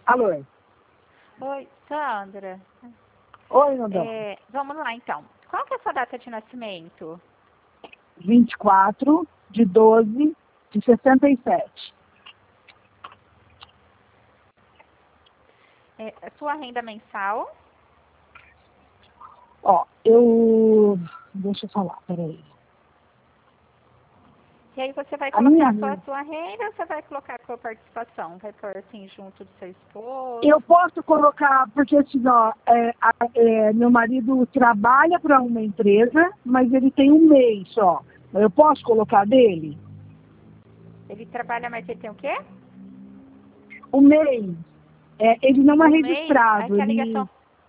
Alô? Oi, Sandra. Oi, Nandão. Vamos lá, então. Qual que é a sua data de nascimento? 24/12/67. A sua renda mensal? Ó, deixa eu falar, peraí. E aí você vai A minha colocar renda... sua renda ou você vai colocar a sua participação? Vai pôr assim junto do seu esposo? Eu posso colocar, porque assim, ó, meu marido trabalha para uma empresa, mas ele tem um mês só. Eu posso colocar dele? Ele trabalha, mas ele tem o quê? O MEI, ele não é Um mês? registrado, Aqui a ele ligação.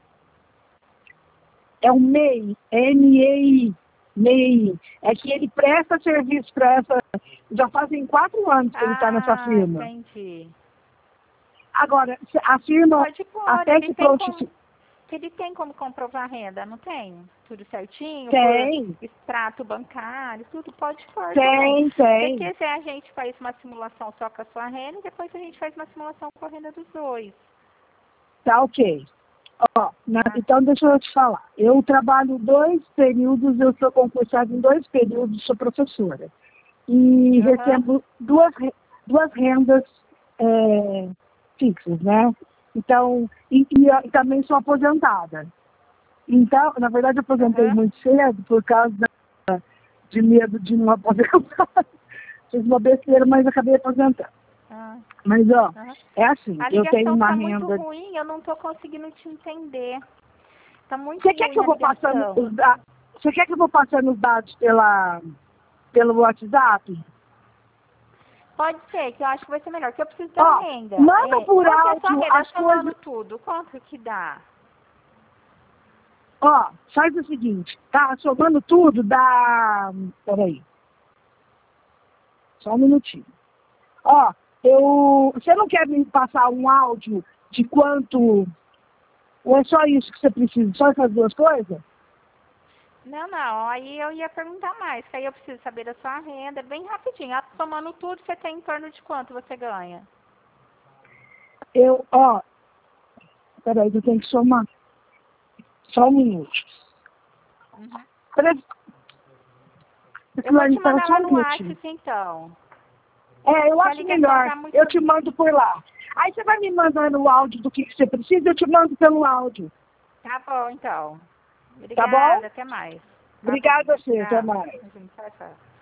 é um MEI, MEI, MEI. É que ele presta serviço para essa... Já fazem 4 anos que ele está nessa firma. Entendi. Agora, a firma, Pode pôr, até que pronto... ele tem como comprovar a renda, não tem? Tudo certinho? Tem, Por extrato bancário, tudo pode pôr também. tem. Se quiser, a gente faz uma simulação só com a sua renda e depois a gente faz uma simulação com a renda dos dois. Tá ok. Ó, então deixa eu te falar. Eu trabalho 2 períodos, eu sou concursada em 2 períodos, sou professora. E recebo duas rendas fixas, né? Então, e também sou aposentada. Então, na verdade, eu aposentei muito cedo por causa de medo de não aposentar. Fiz uma besteira, mas acabei aposentando. Mas, ó, é assim, eu tenho uma renda... A ligação tá muito ruim, eu não tô conseguindo te entender. Tá muito Você ruim quer que eu a vou passando ligação. os dados? Você quer que eu vou passando os dados pelo WhatsApp? Pode ser, que eu acho que vai ser melhor, que eu preciso da renda. Manda por Qual que é a sua áudio renda? as Somando coisas... tudo, quanto que dá? Ó, faz o seguinte, tá? Somando tudo, dá... Peraí. Só um minutinho. Ó, você não quer me passar um áudio de quanto... Ou é só isso que você precisa? Só essas 2 coisas? Não, aí eu ia perguntar mais, que aí eu preciso saber da sua renda, bem rapidinho. Somando tudo, você tem em torno de quanto você ganha? Peraí, eu tenho que somar. Só um minuto. Peraí. Eu vou te mandar Só lá um no minutinho. WhatsApp, então. Eu acho melhor. Tá muito... Eu te mando por lá. Aí você vai me mandando o áudio do que você precisa, eu te mando pelo áudio. Tá bom, então. Tá bom? Obrigada, até mais. Obrigada a você, até Tchau. mais. Tchau.